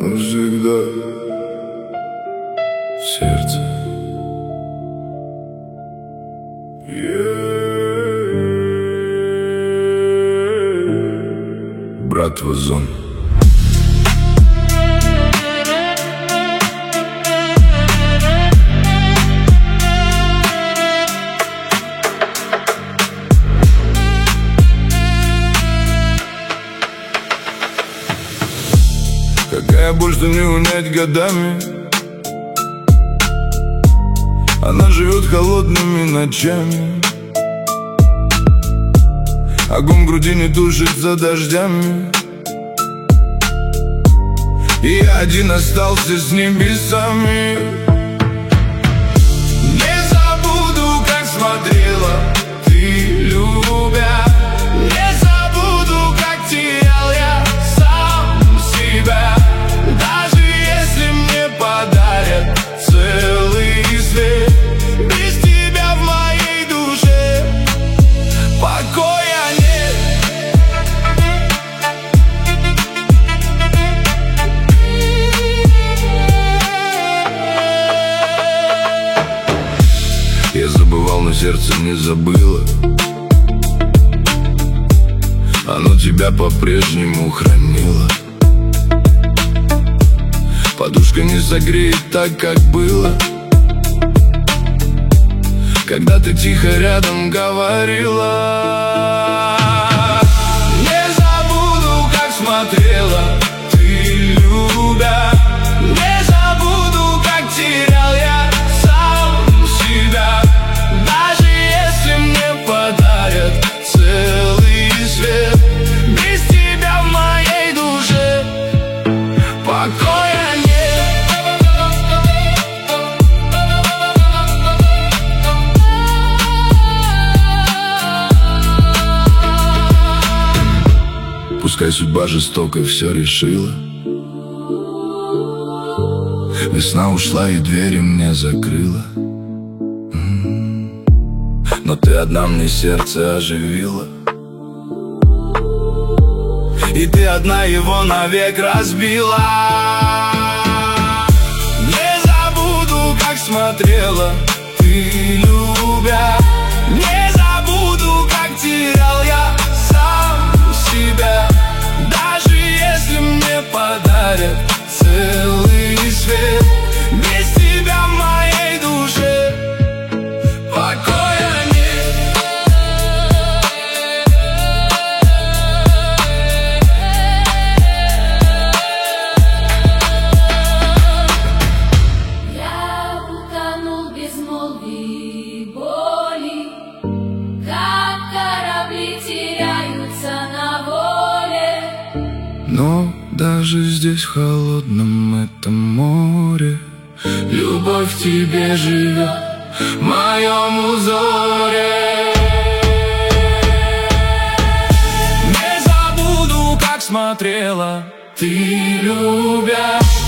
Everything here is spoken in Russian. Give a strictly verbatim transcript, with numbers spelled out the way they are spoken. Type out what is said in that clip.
навсегда в сердце. Yeah. Братва Зон. Какая боль, что не унять годами. Она живет холодными ночами. Огонь в груди не тушит за дождями. И я один остался с небесами. Не забуду, как смотрела ты, любя. Не забуду, как терял я сам себя. Даже если мне подарят целый свет, без тебя в моей душе покоя нет. Я забывал, но сердце не забыло. Оно тебя по-прежнему хранило. Подушка не согреет так, как было, когда ты тихо рядом говорила. Не забуду, как смотрела ты, любя. Не забуду, как терял я сам себя. Даже если мне подарят целый свет, без тебя в моей душе покоя нет. Пускай судьба жестокой все решила. Весна ушла и двери мне закрыла. Но ты одна мне сердце оживила. И ты одна его навек разбила. Не забуду, как смотрела ты, любя. Не забуду, как терял я сам себя. Даже если мне подарят целый свет, без тебя в моей душе покоя нет. Я утонул в безмолвии боли, как корабли теряются на воле. Но даже здесь, в холодном этом море, любовь в тебе живет, в моем узоре. Не забуду, как смотрела ты, любя.